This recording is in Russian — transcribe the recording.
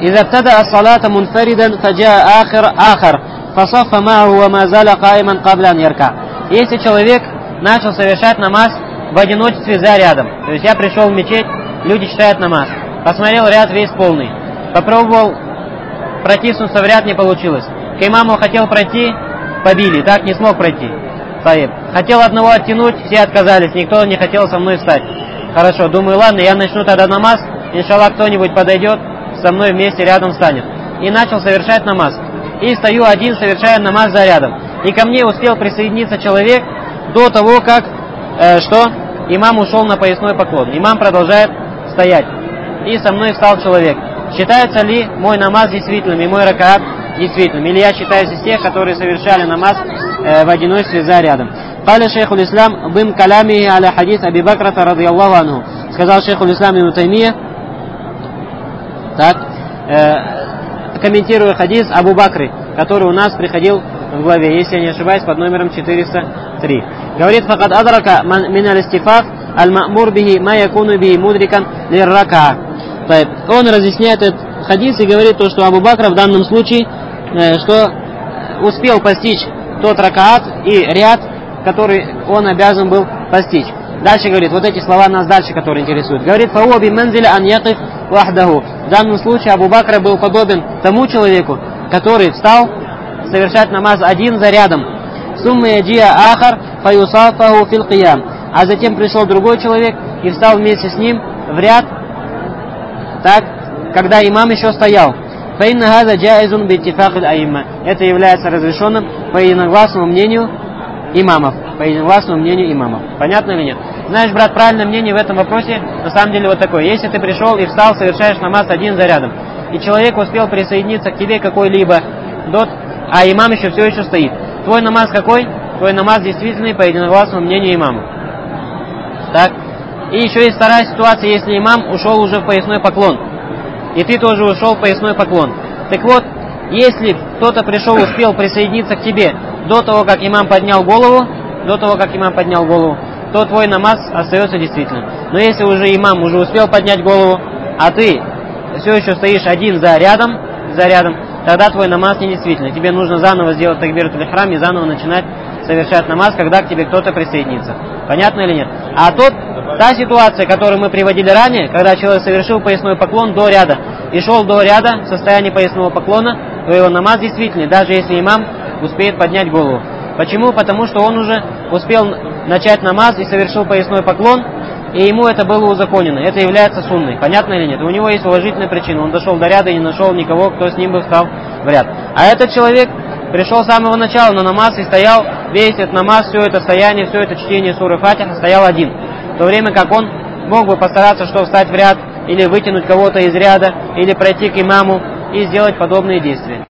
إذا ابتدأ الصلاة منفردا فجاء آخر فصف معه وما زال قائما قبل أن يركع. Если человек начал совершать намаз в одиночестве за рядом, то есть я пришел в мечеть, люди читают намаз, посмотрел ряд весь полный, попробовал протиснуться в ряд, не получилось, к имаму хотел пройти, побили, так не смог пройти. Хотел одного оттянуть, все отказались, никто не хотел со мной встать. Хорошо, думаю, ладно, я начну тогда намаз, иншаллах кто-нибудь подойдет, со мной вместе рядом станет. И начал совершать намаз. И стою один, совершая намаз за рядом. И ко мне успел присоединиться человек до того, как имам ушел на поясной поклон. Имам продолжает стоять. И со мной встал человек. Считается ли мой намаз действительным и мой ракаат действительным? Или я считаюсь из тех, которые совершали намаз в одиночестве за рядом? Каля шейху l'Ислам бин калями аля хадис Аби Бакрата радийаллаху анху. Сказал шейху l'Ислам ибн Таймия, так, комментируя хадис Абу Бакры, который у нас приходил в главе, если я не ошибаюсь, под номером 403. Говорит: «Факад адрака мин аль-истифаф аль-ма'мур бихи ма якуну бихи мудрикан лир-ракаа». Он разъясняет этот хадис и говорит то, что Абу Бакр в данном случае, что успел постичь тот ракаат и ряд, который он обязан был постичь. Дальше говорит, вот эти слова нас дальше, которые интересуют. Говорит: «Фауа би манзиля ан якиф вахдаху». В данном случае Абу Бакр был подобен тому человеку, который встал совершать намаз один за рядом. Сумма яджия ахар фаюсафаху фил қиям. А затем пришел другой человек и встал вместе с ним в ряд, так, когда имам еще стоял. Фаинна хаза джаизун биттифак аль-аимма. Это является разрешенным по единогласному мнению имамов. По единогласному мнению имамов. Понятно или нет? Знаешь, брат, правильное мнение в этом вопросе на самом деле вот такое. Если ты пришел и встал, совершаешь намаз один за рядом, и человек успел присоединиться к тебе какой-либо а имам все еще стоит. Твой намаз какой? Твой намаз действительный по единогласному мнению имама. Так. И еще есть вторая ситуация, если имам ушел уже в поясной поклон. И ты тоже ушел в поясной поклон. Так вот, если кто-то пришел, успел присоединиться к тебе до того, как имам поднял голову, то твой намаз остается действительным. Но если уже имам уже успел поднять голову, а ты все еще стоишь один за рядом, тогда твой намаз не действительный. Тебе нужно заново сделать такбиратуль ихрам и заново начинать совершать намаз, когда к тебе кто-то присоединится. Понятно или нет? А та ситуация, которую мы приводили ранее, когда человек совершил поясной поклон до ряда и шел до ряда в состоянии поясного поклона, то его намаз действительный, даже если имам успеет поднять голову. Почему? Потому что он уже успел начать намаз и совершил поясной поклон, и ему это было узаконено. Это является сунной. Понятно или нет? У него есть уважительная причина. Он дошел до ряда и не нашел никого, кто с ним бы встал в ряд. А этот человек пришел с самого начала на намаз и стоял весь этот намаз, все это стояние, все это чтение суры Фатиха, стоял один. В то время как он мог бы постараться, что встать в ряд, или вытянуть кого-то из ряда, или пройти к имаму и сделать подобные действия.